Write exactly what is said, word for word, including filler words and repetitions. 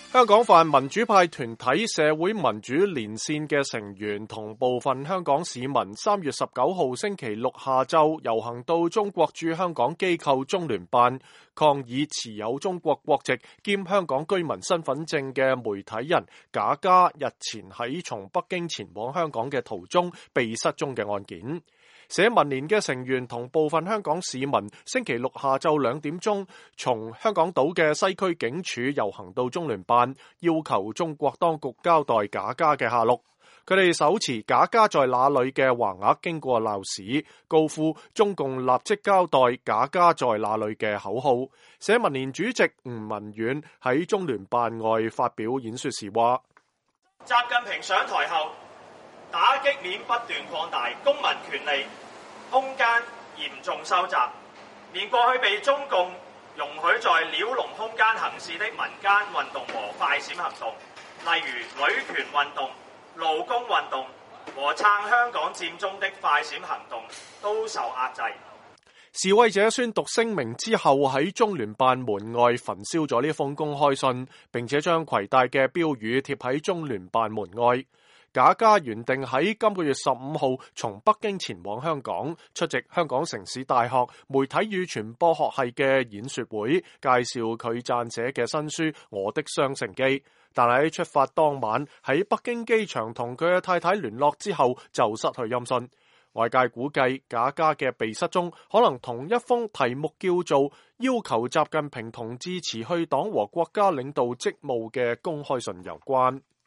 香港泛民主派團體社會民主連線嘅成員同部分香港市民三月十九號星期六下晝遊行到中國駐香港機構中聯辦，抗議持有中國國籍兼香港居民身份證嘅媒體人賈嘉日前喺從北京前往香港嘅途中被失蹤嘅案件。社民連嘅成員同部分香港市民星期六下晝兩點鐘從香港島嘅西區警署遊行到中聯辦，要求中國當局交代賈嘉嘅下落。佢哋手持賈嘉在哪裏嘅橫額經過鬧市，高呼中共立即交代賈嘉在哪裏嘅口號。社民連主席吳文遠喺中聯辦外發表演說時話： 習近平上台後，打擊面不斷擴大，公民權利空間嚴重收窄，連過去被中共容許在鳥籠空間行事的民間運動和快閃行動，例如女權運動、勞工運動和撐香港佔中的快閃行動，都受壓制。 示威者宣讀聲明之後，喺中聯辦門外焚燒咗呢封公開信，並且將攜帶嘅標語貼喺中聯辦門外。賈嘉原定喺今個月十五號從北京前往香港，出席香港城市大學媒體與傳播學系嘅演說會，介紹佢撰寫嘅新書《我的雙城記》。但喺出發當晚喺北京機場同佢嘅太太聯絡之後，就失去音訊。外界估計賈嘉嘅被失蹤可能同一封題目叫做要求習近平同志辭去黨和國家領導職務嘅公開信有關。